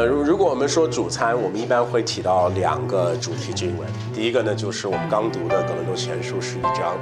如果我们说主餐，我们一般会提到两个主题经文。第一个呢，就是我们刚读的哥林多前书11章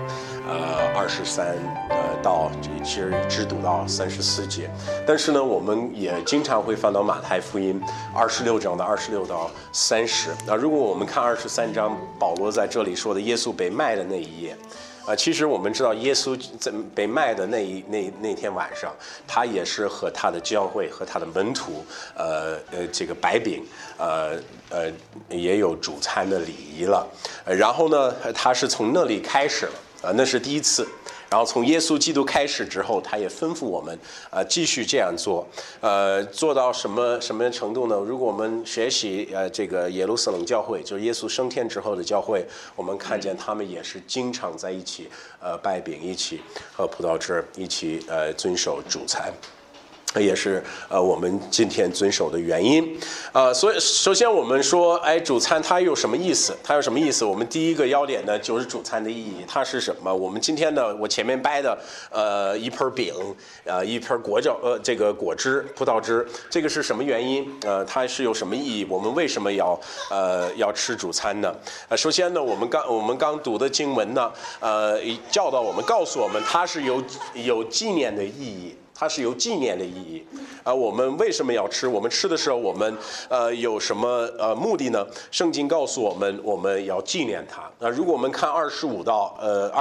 ，23到其实只读到34节。但是呢，我们也经常会翻到马太福音26章的26到30。那如果我们看23章，保罗在这里说的耶稣被卖的那一页。其实我们知道，耶稣在被卖的那天晚上，他也是和他的教会和他的门徒，这个摆饼，也有主餐的礼仪了。然后呢，他是从那里开始了，那是第一次。然后从耶稣基督开始之后，他也吩咐我们继续这样做，做到什么程度呢？如果我们学习这个耶路撒冷教会，就是耶稣升天之后的教会，我们看见他们也是经常在一起拜饼，一起喝葡萄汁，一起遵守主餐。也是我们今天遵守的原因。所以首先我们说，主餐它有什么意思？它有什么意思？我们第一个要点呢，就是主餐的意义，它是什么？我们今天呢，我前面掰的一盆饼，一盆这个果汁、葡萄汁，这个是什么原因？它是有什么意义？我们为什么要吃主餐呢？首先呢，我们刚读的经文呢，教导我们，告诉我们，它是有纪念的意义。它是有纪念的意义，我们为什么要吃？我们吃的时候，我们有什么目的呢？圣经告诉我们，我们要纪念它。如果我们看24到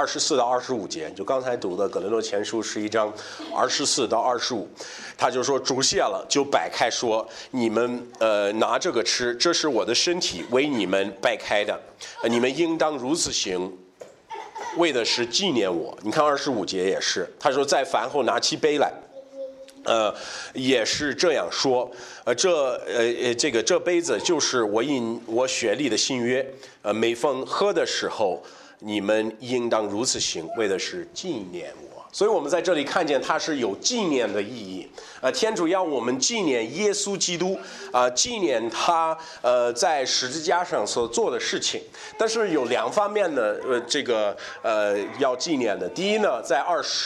25节，就刚才读的哥林多前书11章24到25，他就说主谢了，就摆开说，你们拿这个吃，这是我的身体，为你们摆开的，你们应当如此行。为的是纪念我。你看25节也是，他说在饭后拿起杯来。也是这样说，这杯子就是我因我血立的新约，每逢喝的时候，你们应当如此行，为的是纪念我。所以我们在这里看见它是有纪念的意义。天主要我们纪念耶稣基督，纪念他在十字架上所做的事情。但是有两方面的要纪念的。第一呢，在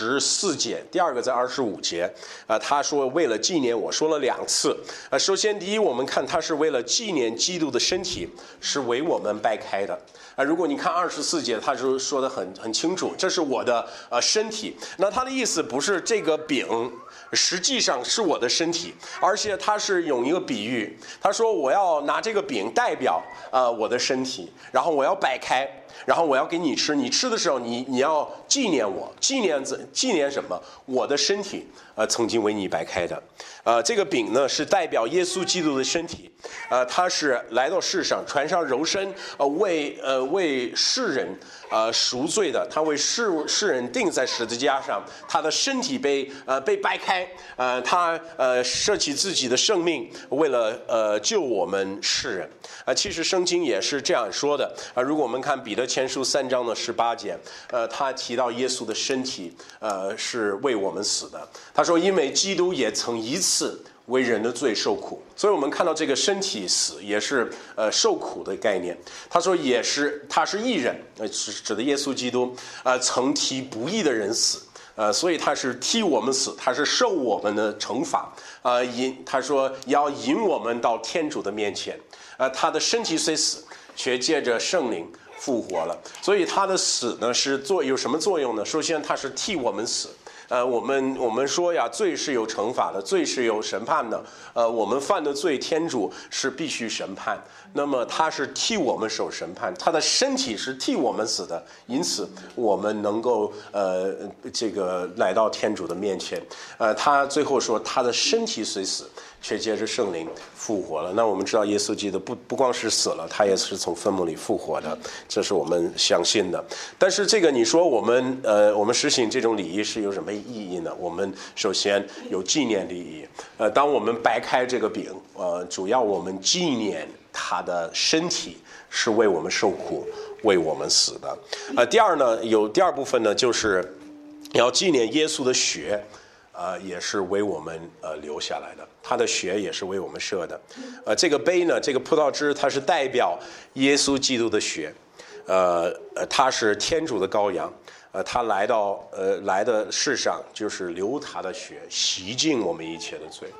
24节，第二个在25节。他说为了纪念我，说了两次。首先第一，我们看他是为了纪念基督的身体，是为我们掰开的。如果你看24节，他就说得很清楚，这是我的身体。那他的意思不是这个饼实际上是我的身体，而且他是用一个比喻，他说我要拿这个饼代表我的身体，然后我要摆开，然后我要给你吃，你吃的时候你要纪念我，纪念什么？我的身体曾经为你摆开的。这个饼呢是代表耶稣基督的身体，他是来到世上穿上肉身，为世人赎罪的，他为世人钉在十字架上，他的身体被掰开，他舍弃自己的生命，为了救我们世人。其实圣经也是这样说的。如果我们看彼得前书3章的18节，他提到耶稣的身体是为我们死的。他说因为基督也曾一次为人的罪受苦，所以我们看到这个身体死也是受苦的概念。他说他是义人，指的耶稣基督曾替不义的人死。所以他是替我们死，他是受我们的惩罚，他说要引我们到天主的面前，他的身体虽死，却借着圣灵复活了。所以他的死呢有什么作用呢？首先他是替我们死。我们说呀，罪是有惩罚的，罪是有审判的。我们犯的罪，天主是必须审判。那么他是替我们受审判，他的身体是替我们死的，因此我们能够来到天主的面前。他最后说，他的身体虽死，却借着圣灵复活了。那我们知道耶稣基督不光是死了，他也是从坟墓里复活的，这是我们相信的。但是这个你说我们实行这种礼仪是有什么意义呢？我们首先有纪念的意义。当我们掰开这个饼，主要我们纪念他的身体是为我们受苦，为我们死的。第二呢，有第二部分呢，就是要纪念耶稣的血。也是为我们留下来的，他的血也是为我们射的。这个杯呢，这个葡萄汁，它是代表耶稣基督的血。他是天主的羔羊，他来的世上就是流他的血，洗净我们一切的罪。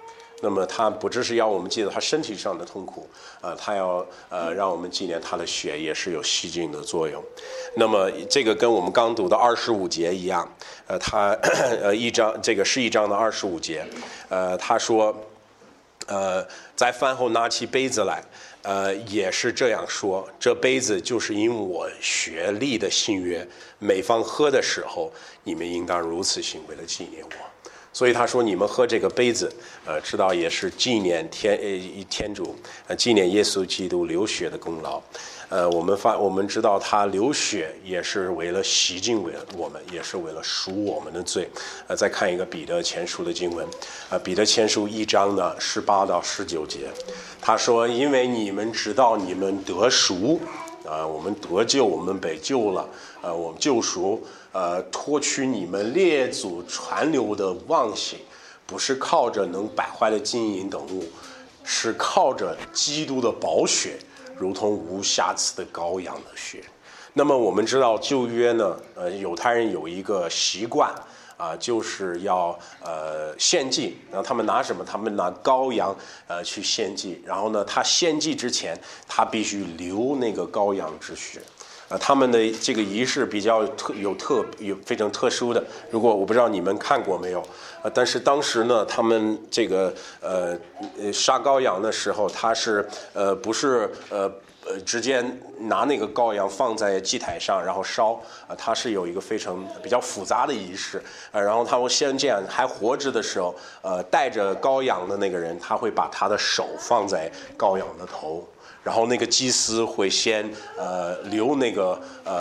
那么他不只是要我们记得他身体上的痛苦，他要让我们纪念他的血也是有洗净的作用。那么这个跟我们刚读的25节一样，他这个是1章的25节，他说，在饭后拿起杯子来，也是这样说，这杯子就是因我血立的新约，每逢喝的时候，你们应当如此行，为了纪念我。所以他说，你们喝这个杯子，知道也是纪念天主，纪念耶稣基督流血的功劳。我们知道他流血也是为了洗净我们，也是为了赎我们的罪。再看一个彼得前书的经文，彼得前书1章的18到19节，他说，因为你们知道你们得赎，我们得救，我们被救了，我们救赎，脱去你们列祖传流的妄行，不是靠着能败坏的金银等物，是靠着基督的宝血，如同无瑕疵的羔羊的血。那么我们知道旧约呢，犹太人有一个习惯，就是要献祭。然后他们拿什么？他们拿羔羊去献祭。然后呢，他献祭之前，他必须流那个羔羊之血。他们的这个仪式比较有非常特殊的。如果我不知道你们看过没有，但是当时呢，他们这个杀羔羊的时候，他是不是直接拿那个羔羊放在祭台上然后烧，它是有一个比较复杂的仪式，然后他会先这样，还活着的时候，带着羔羊的那个人，他会把他的手放在羔羊的头。然后那个祭司会先流那个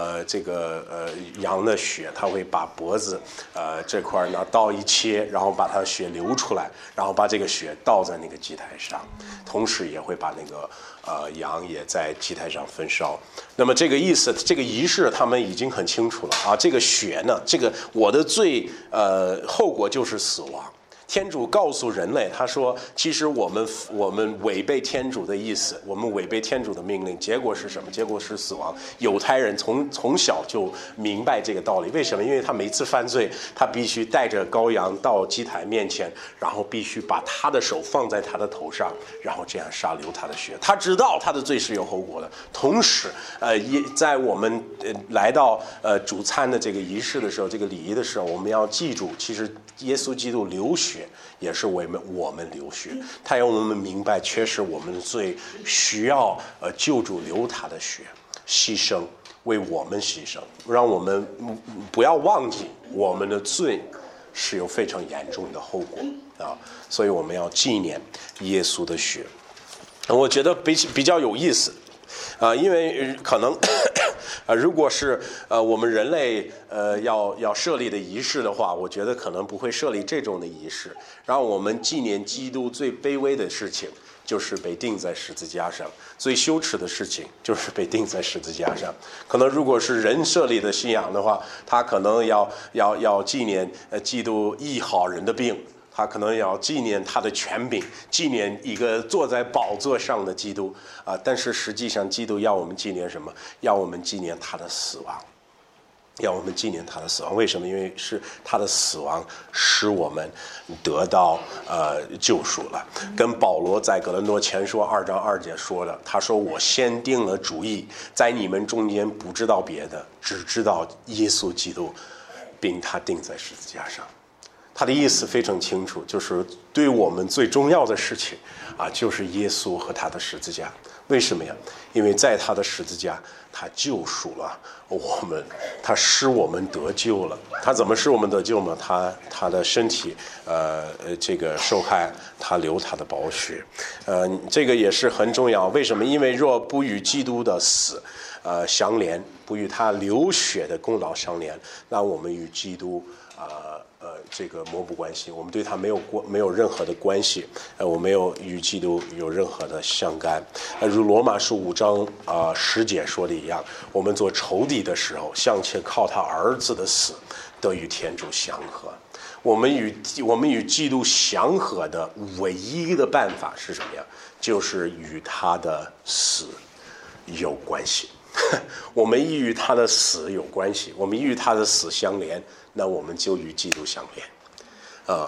羊的血，他会把脖子这块拿刀一切，然后把他的血流出来，然后把这个血倒在那个祭台上，同时也会把那个羊也在祭台上焚烧。那么这个意思，这个仪式他们已经很清楚了啊。这个血呢，这个我的罪后果就是死亡。天主告诉人类，他说，其实我们违背天主的意思，我们违背天主的命令，结果是什么？结果是死亡。犹太人从小就明白这个道理。为什么？因为他每次犯罪，他必须带着羔羊到祭台面前，然后必须把他的手放在他的头上，然后这样杀流他的血。他知道他的罪是有后果的。同时，也在我们来到主餐的这个仪式的时候，这个礼仪的时候，我们要记住，其实耶稣基督流血也是为我们流血，他让我们明白，确实我们的罪需要救主流他的血，牺牲，为我们牺牲，让我们不要忘记我们的罪是有非常严重的后果啊，所以我们要纪念耶稣的血。我觉得比较有意思因为可能如果是我们人类要设立的仪式的话，我觉得可能不会设立这种的仪式，让我们纪念基督最卑微的事情，就是被钉在十字架上，最羞耻的事情就是被钉在十字架上。可能如果是人设立的信仰的话，他可能要纪念基督医好人的病，他可能要纪念他的权柄，纪念一个坐在宝座上的基督但是实际上基督要我们纪念什么？要我们纪念他的死亡，要我们纪念他的死亡。为什么？因为是他的死亡使我们得到救赎了。跟保罗在哥林多前书2章2节说的，他说，我先定了主意，在你们中间不知道别的，只知道耶稣基督，并他钉在十字架上。他的意思非常清楚，就是对我们最重要的事情就是耶稣和他的十字架。为什么呀？因为在他的十字架，他救赎了我们，他使我们得救了。他怎么使我们得救呢？他的身体这个受害，他流他的宝血这个也是很重要。为什么？因为若不与基督的死相连，不与他流血的功劳相连，那我们与基督这个模糊关系，我们对他没有任何的关系，我没有与基督有任何的相干。如罗马书5章10节说的一样，我们做仇敌的时候，尚且靠他儿子的死得与天主相合。我们与基督相合的唯一的办法是什么呀？就是与他的死有关系。我们一与他的死有关系，我们一与他的死相连，那我们就与基督相连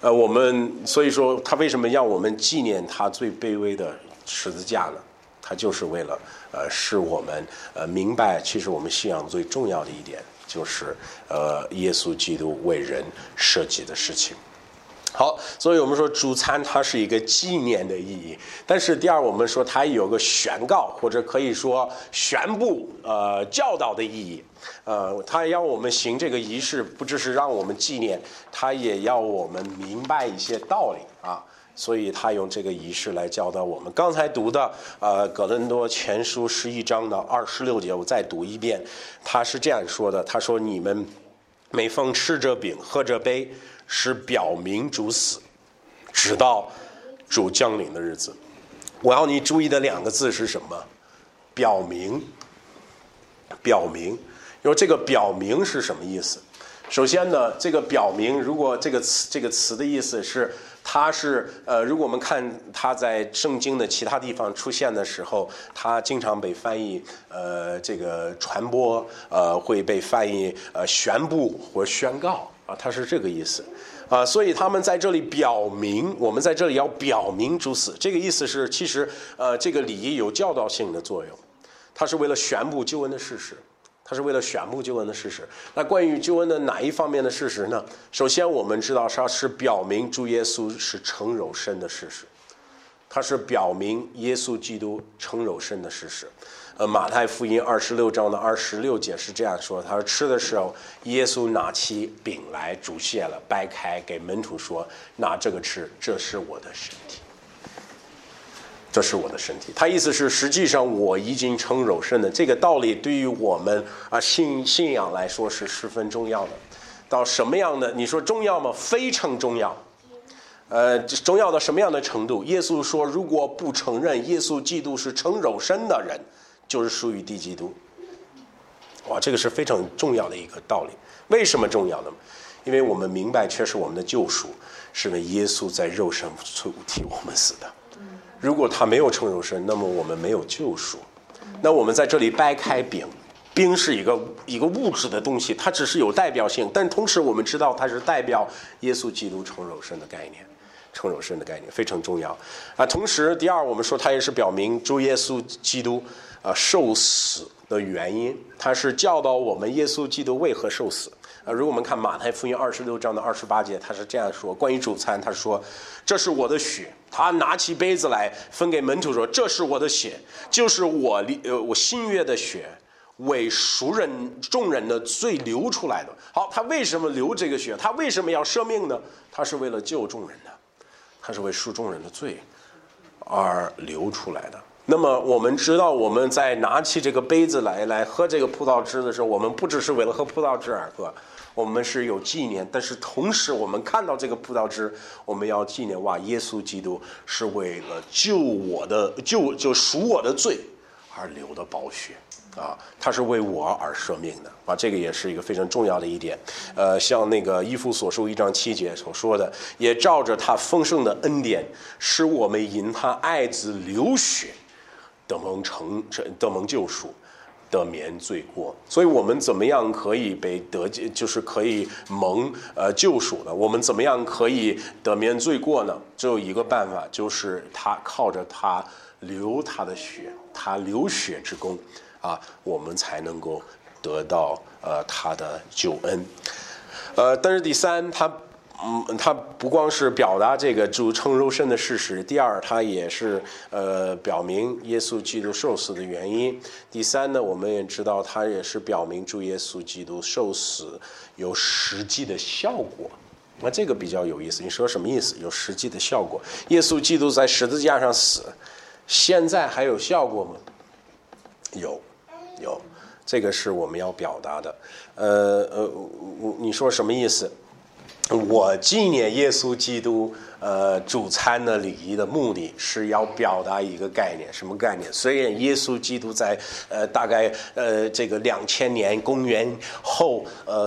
所以说他为什么让我们纪念他最卑微的十字架呢？他就是为了使我们明白，其实我们信仰最重要的一点就是耶稣基督为人设计的事情。好，所以我们说主餐它是一个纪念的意义，但是第二我们说它有个宣告或者可以说宣布教导的意义。它要我们行这个仪式，不只是让我们纪念，它也要我们明白一些道理啊。所以他用这个仪式来教导我们。刚才读的哥林多前书11章的26节，我再读一遍。他是这样说的，他说你们每逢吃着饼喝着杯，是表明主死，直到主降临的日子。我要你注意的两个字是什么？表明。表明。因为这个表明是什么意思？首先呢，这个表明，如果这个词的意思是，它是如果我们看它在圣经的其他地方出现的时候，它经常被翻译这个传播，会被翻译宣布或宣告啊，它是这个意思啊。所以他们在这里表明，我们在这里要表明主死，这个意思是其实这个礼仪有教导性的作用，它是为了宣布救恩的事实。它是为了宣布救恩的事实。那关于救恩的哪一方面的事实呢？首先我们知道它是表明主耶稣是成肉身的事实，它是表明耶稣基督成肉身的事实。马太福音26章的26节是这样说，他说吃的时候，耶稣拿起饼来煮谢了，掰开给门徒说，拿这个吃，这是我的身体。这是我的身体。他意思是，实际上我已经成肉身的。这个道理对于我们信仰来说是十分重要的。到什么样的？你说重要吗？非常重要。重要到什么样的程度？耶稣说，如果不承认耶稣基督是成肉身的人，就是属于敌基督。哇，这个是非常重要的一个道理。为什么重要呢？因为我们明白，确实我们的救赎是为耶稣在肉身替我们死的。如果他没有成肉身，那么我们没有救赎。那我们在这里掰开饼，饼是一个物质的东西，它只是有代表性，但同时我们知道它是代表耶稣基督成肉身的概念，成肉身的概念非常重要啊。同时，第二，我们说它也是表明主耶稣基督受死的原因，它是教导我们耶稣基督为何受死。如果我们看马太福音26章的28节，他是这样说，关于主餐，他说这是我的血，他拿起杯子来分给门徒说，这是我的血，就是我新约的血，为众人的罪流出来的。好，他为什么流这个血？他为什么要舍命呢？他是为了救众人的，他是为赎众人的罪而流出来的。那么我们知道，我们在拿起这个杯子来喝这个葡萄汁的时候，我们不只是为了喝葡萄汁而喝，我们是有纪念，但是同时我们看到这个葡萄汁，我们要纪念哇，耶稣基督是为了救赎我的罪而流的宝血啊，他是为我而舍命的啊，这个也是一个非常重要的一点。像那个以弗所书1章7节所说的，也照着他丰盛的恩典，使我们因他爱子流血得蒙救赎，得免罪过。所以我们怎么样可以就是可以蒙救赎呢？我们怎么样可以得免罪过呢？只有一个办法，就是他靠着他流他的血，他流血之功啊，我们才能够得到他的救恩。但是第三，它不光是表达这个主成肉身的事实，第二，它也是表明耶稣基督受死的原因。第三呢，我们也知道它也是表明主耶稣基督受死有实际的效果。那这个比较有意思，你说什么意思？有实际的效果？耶稣基督在十字架上死，现在还有效果吗？有，这个是我们要表达的。你说什么意思？我纪念耶稣基督主餐的礼仪的目的是要表达一个概念，什么概念？虽然耶稣基督在大概这个2000年公元后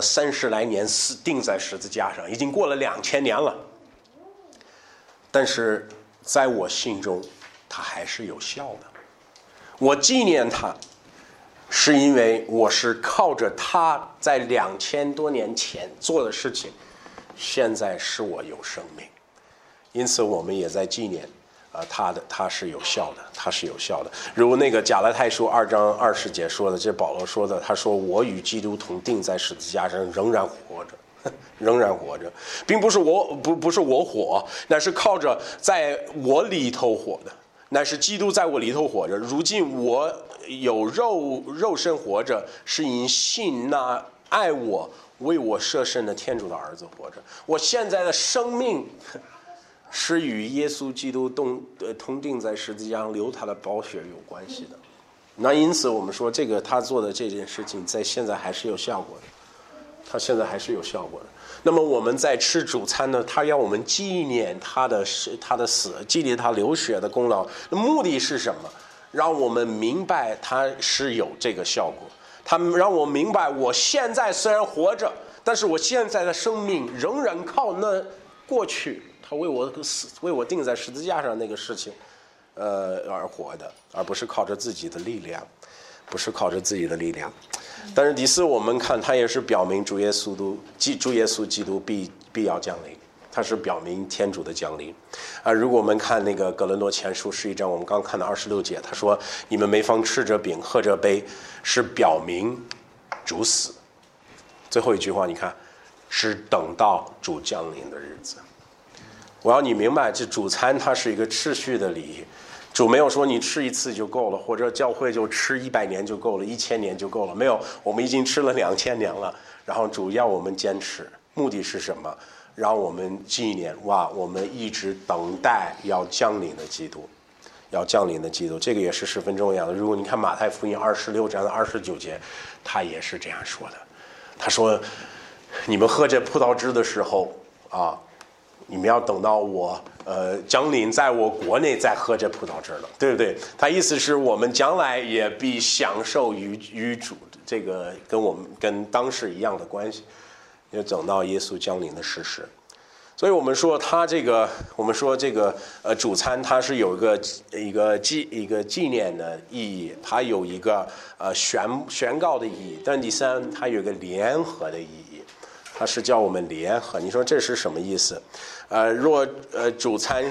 30来年钉在十字架上，已经过了2000年了，但是在我心中它还是有效的。我纪念他是因为我是靠着他在2000多年前做的事情现在使我有生命。因此我们也在纪念他是有效的，他是有效的。如那个加拉太书2章20节说的，这保罗说的，他说我与基督同钉在十字架上，仍然活着，仍然活着，并不是不是我活，那是靠着在我里头活的，那是基督在我里头活着。如今我有肉身活着，是因信那爱我为我舍身的天主的儿子活着。我现在的生命是与耶稣基督同钉在十字架上流他的宝血有关系的。那因此我们说这个他做的这件事情在现在还是有效果的，他现在还是有效果的。那么我们在吃主餐呢，他要我们纪念他的死，纪念他流血的功劳，那目的是什么？让我们明白他是有这个效果，他让我明白我现在虽然活着，但是我现在的生命仍然靠那过去他为我钉在十字架上那个事情而活的，而不是靠着自己的力量，不是靠着自己的力量。但是第四，我们看它也是表明主耶稣基督必要降临，它是表明天主的降临。如果我们看那个哥林多前书11章，我们刚看到26节，他说你们没方吃着饼喝着杯，是表明主死。最后一句话你看，是等到主降临的日子。我要你明白，这主餐它是一个秩序的礼仪，主没有说你吃一次就够了，或者教会就吃100年就够了，1000年就够了，没有，我们已经吃了2000年了。然后主要我们坚持，目的是什么？让我们纪念我们一直等待要降临的基督，要降临的基督，这个也是十分重要的。如果你看马太福音26章29节，他也是这样说的，他说你们喝这葡萄汁的时候你们要等到我降临在我国内再喝这葡萄汁了，对不对？他意思是我们将来也必享受与主这个跟当时一样的关系，也等到耶稣降临的事实。所以我们说这个主餐它是有一个纪念的意义，它有一个宣告的意义，但第三它有一个联合的意义，它是叫我们联合。你说这是什么意思？如果主餐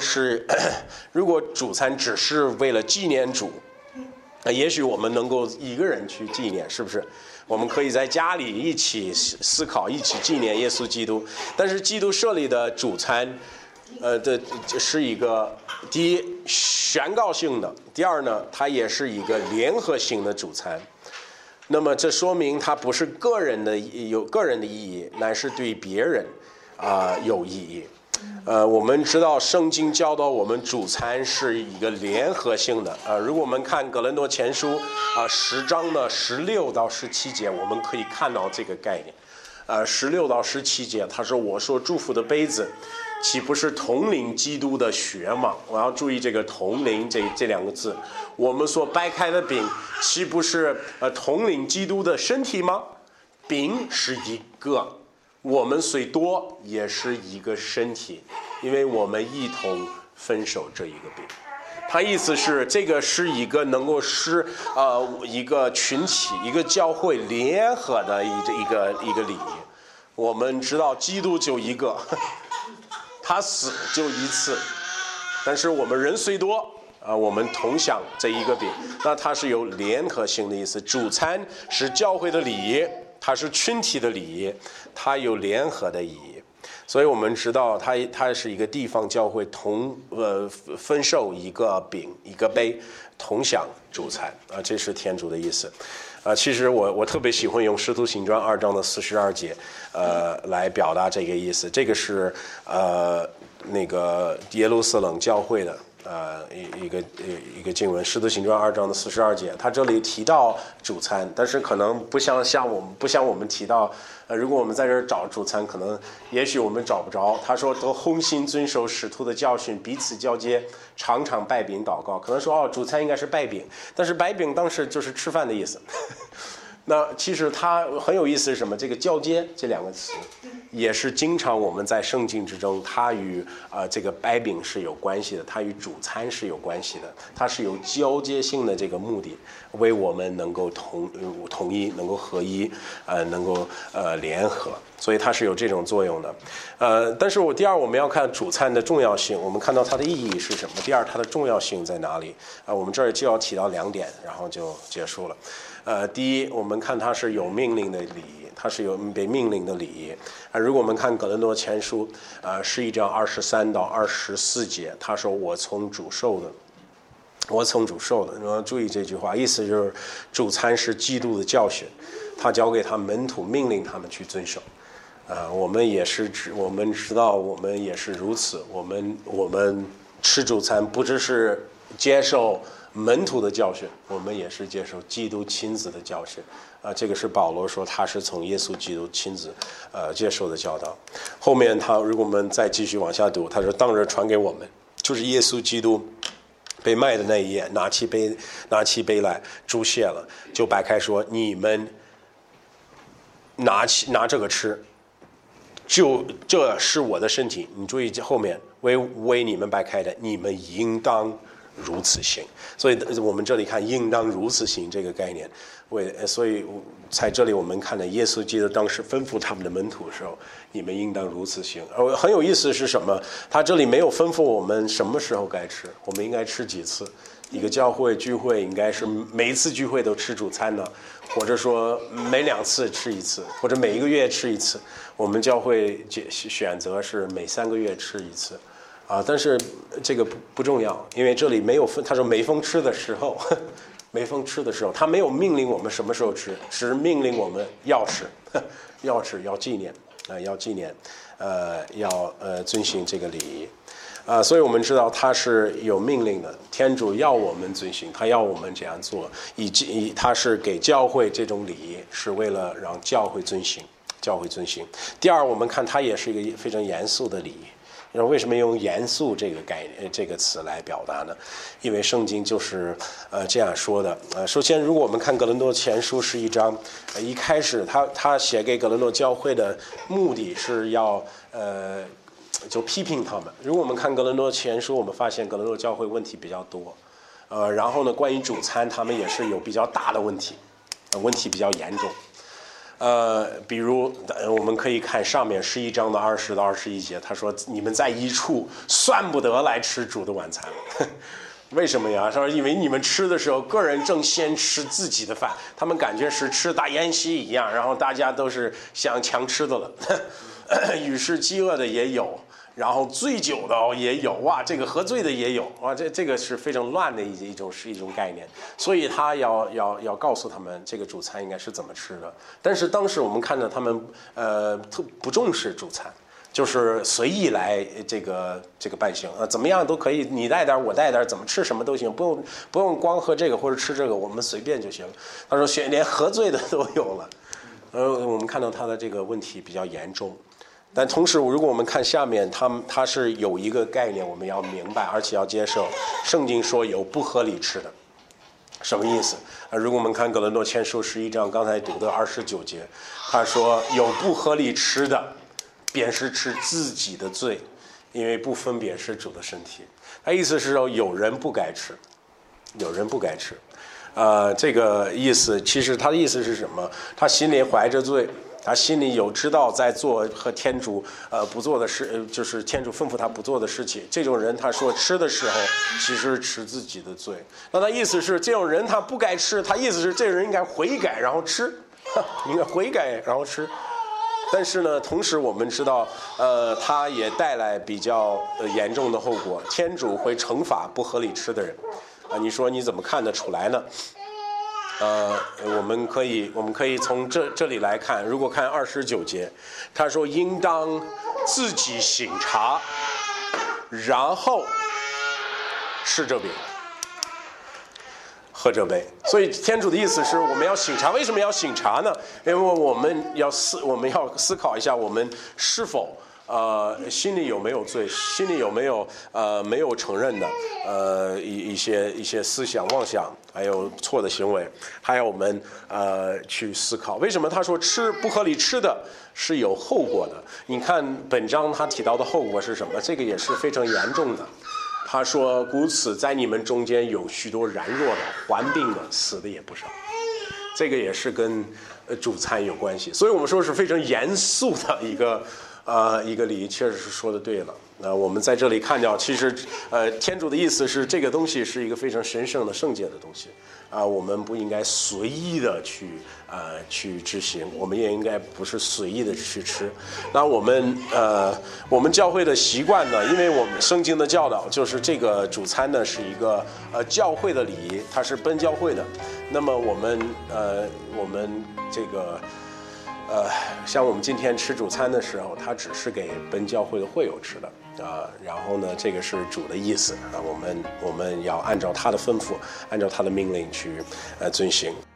只是为了纪念主，也许我们能够一个人去纪念，是不是？我们可以在家里一起思考，一起纪念耶稣基督。但是基督设立的主餐，是一个第一宣告性的，第二呢，它也是一个联合性的主餐。那么这说明它不是有个人的意义，乃是对别人有意义。我们知道圣经教导我们主餐是一个联合性的。如果我们看哥林多前书10章的16到17节，我们可以看到这个概念。16到17节，他说我说祝福的杯子岂不是统领基督的血吗？我要注意这个统领这两个字。我们所掰开的饼岂不是统领基督的身体吗？饼是一个，我们虽多也是一个身体，因为我们一同分守这一个饼。他意思是这个是一个能够使一个群体一个教会联合的一个礼仪。我们知道基督就一个，他死就一次，但是我们人虽多我们同享这一个饼，那它是有联合性的意思。主餐是教会的礼仪，它是群体的礼仪，它有联合的意义。所以我们知道它是一个地方教会分受一个饼一个杯，同享主餐这是天主的意思。其实我特别喜欢用使徒行传2章的42节来表达这个意思。这个是那个耶路撒冷教会的一个经文，使徒行传2章的42节，他这里提到主餐，但是可能不像我们提到如果我们在这儿找主餐，可能也许我们找不着。他说都hon心遵守使徒的教训，彼此交接，常常拜饼祷告。可能说主餐应该是拜饼，但是拜饼当时就是吃饭的意思。那其实它很有意思是什么？这个交接这两个词， 也是经常我们在圣经之中，它与这个掰饼是有关系的，它与主餐是有关系的，它是有交接性的这个目的，为我们能够统一，能够合一，能够联合，所以它是有这种作用的。但是第二我们要看主餐的重要性，我们看到它的意义是什么？第二它的重要性在哪里？我们这儿就要提到2点，然后就结束了。第一，我们看它是有命令的礼仪，它是有被命令的礼仪。如果我们看哥林多前书11章23到24节，他说我从主受的。我从主受的，你要注意这句话，意思就是主餐是基督的教训，他交给他门徒，命令他们去遵守。我们也是，我们知道我们也是如此。我们吃主餐不只是接受门徒的教训，我们也是接受基督亲自的教训。这个是保罗说他是从耶稣基督亲自接受的教导。后面如果我们再继续往下读，他说当日传给我们，就是耶稣基督被卖的那一夜，拿起杯来，主谢了，就摆开说：“你们拿这个吃，这是我的身体。”你注意后面为你们摆开的，你们应当如此行。所以我们这里看应当如此行这个概念，所以在这里我们看到耶稣基督当时吩咐他们的门徒的时候，你们应当如此行。很有意思是什么？他这里没有吩咐我们什么时候该吃，我们应该吃几次。一个教会聚会应该是每一次聚会都吃主餐呢，或者说每2次吃一次，或者每1个月吃一次。我们教会选择是每3个月吃一次。但是这个不重要，因为这里没有分。他说每逢吃的时候，每逢吃的时候，他没有命令我们什么时候吃，只是命令我们要吃，要吃，要纪念，要纪念，要遵循这个礼仪。所以我们知道他是有命令的，天主要我们遵循，他要我们这样做，他是给教会这种礼仪，是为了让教会遵循。第二，我们看他也是一个非常严肃的礼仪。为什么用严肃这个概念这个词来表达呢？因为圣经就是这样说的。首先，如果我们看哥林多前书11章，一开始他写给哥林多教会的目的是要就批评他们。如果我们看哥林多前书，我们发现哥林多教会问题比较多。然后呢，关于主餐，他们也是有比较大的问题，问题比较严重。比如我们可以看上面11章的20到21节，他说你们在一处算不得来吃主的晚餐。为什么呀？他说因为你们吃的时候，个人正先吃自己的饭，他们感觉是吃大宴席一样，然后大家都是想强吃的了。于是饥饿的也有，然后醉酒的也有，哇，这个喝醉的也有，哇，这个是非常乱的一种概念。所以他要告诉他们这个主餐应该是怎么吃的。但是当时我们看到他们不重视主餐，就是随意来这个办行，怎么样都可以，你带点我带点，怎么吃什么都行，不用光喝这个或者吃这个，我们随便就行。他说连喝醉的都有了。我们看到他的这个问题比较严重。但同时，如果我们看下面，它是有一个概念，我们要明白，而且要接受。圣经说有不合理吃的，什么意思？如果我们看哥林多前书11章刚才读的29节，他说有不合理吃的，便是吃自己的罪，因为不分别是主的身体。他意思是说有人不该吃，有人不该吃。这个意思其实他的意思是什么？他心里怀着罪。他心里有知道在做和天主不做的事，就是天主吩咐他不做的事情。这种人他说吃的时候，其实吃自己的罪。那他意思是这种人他不该吃，他意思是这个人应该悔改然后吃，应该悔改然后吃。但是呢，同时我们知道，他也带来比较严重的后果，天主会惩罚不合理吃的人。你说你怎么看得出来呢？我们可以从这里来看，如果看29节，他说应当自己省察，然后吃这饼，喝这杯。所以天主的意思是我们要省察。为什么要省察呢？因为我们要思考一下，我们是否心里有没有罪，心里有没有没有承认的一些思想妄想，还有错的行为，还要我们去思考。为什么他说吃不合理吃的是有后果的？你看本章他提到的后果是什么？这个也是非常严重的。他说：“故此，在你们中间有许多软弱的、患病的、死的也不少。”这个也是跟主餐有关系，所以我们说是非常严肃的一个礼仪，确实是说的对了。我们在这里看到，其实天主的意思是这个东西是一个非常神圣的圣洁的东西我们不应该随意的去执行，我们也应该不是随意的去吃。那我们教会的习惯呢，因为我们圣经的教导就是这个主餐呢是一个教会的礼仪，它是奔教会的。那么我们这个像我们今天吃主餐的时候，它只是给奔教会的会友吃的然后呢，这个是主的意思我们要按照他的吩咐，按照他的命令去遵行。